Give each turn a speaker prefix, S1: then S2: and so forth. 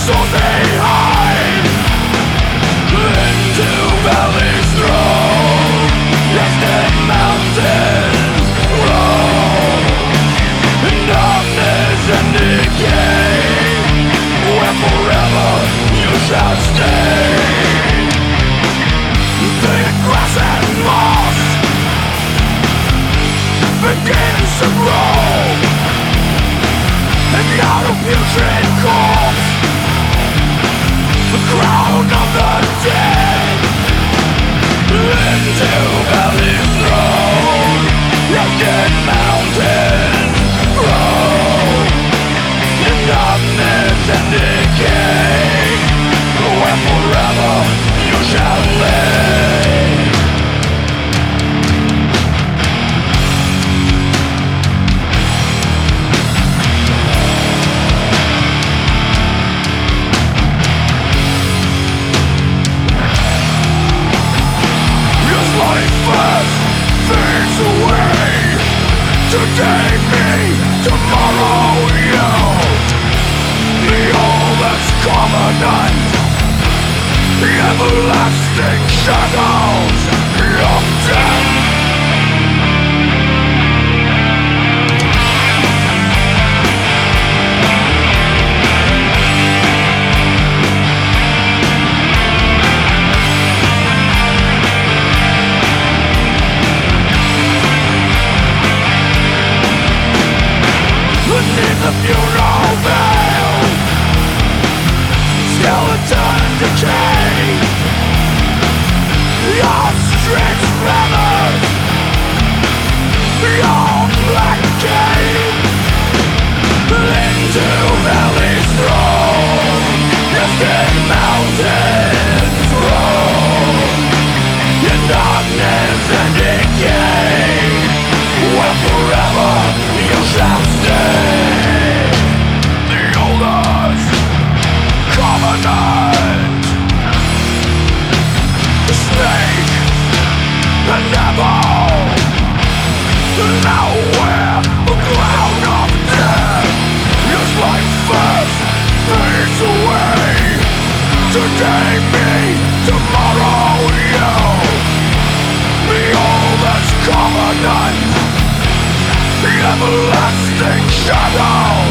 S1: So they hide into valleys thrown, distant mountains roll, in darkness and decay, where forever you shall stay. Thick grass and moss begins to grow, and not a putrid corpse, the crown of the dead, into valleys thrown, rugged mountains grow, in darkness and decay, where forever you shall lay. Fades away. Today me, tomorrow you. The oldest covenant, the everlasting shadows of death. The funeral veil, skeleton decay, your streets feathers, your black cape, into valleys thrown, distant mountains roll, in darkness and decay, where forever you shall stay. Covenant, the snake, the devil, nowhere a cloud of death. His life first fades away. Today me, tomorrow you. The oldest covenant, the everlasting shadow